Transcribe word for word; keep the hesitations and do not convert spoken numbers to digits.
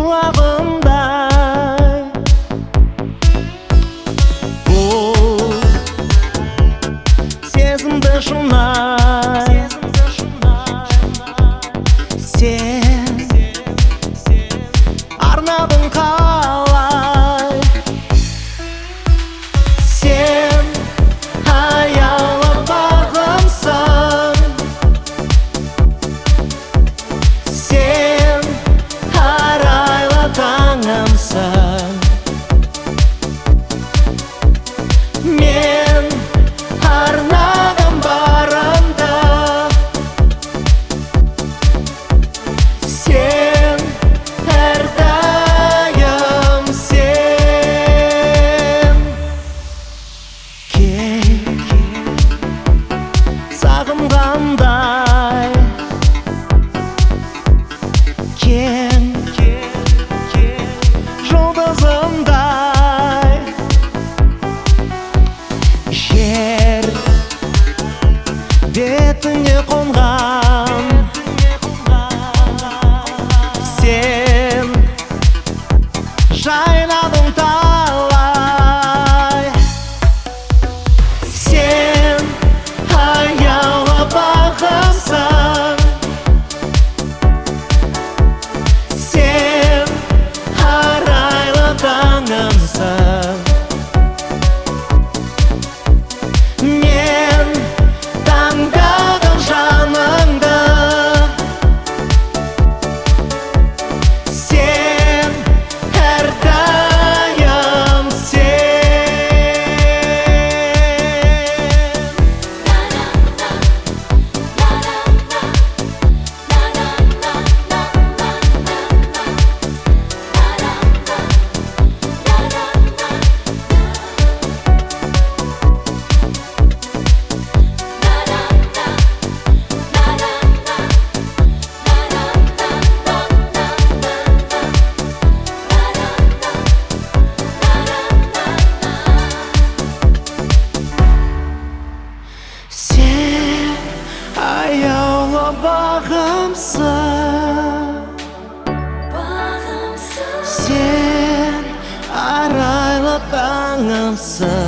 шуағындай. Бұл сезімді шынай, сен арнадың қалай. Сен аяулы бағымсың, сен арайлы таңымсың. Мен арнадым барымды, сен әрдайым сен. Кел, сағынғандай, кең жұлдызымдай. Жер бетіне қонған, сен жайнадың талай. Сен аяулы бағымсың, сен арайлы таңымсың. Мен таңдадым жаныңды, сен әрдайым сен аяулы бағымсың, сен арайлы таңымсың.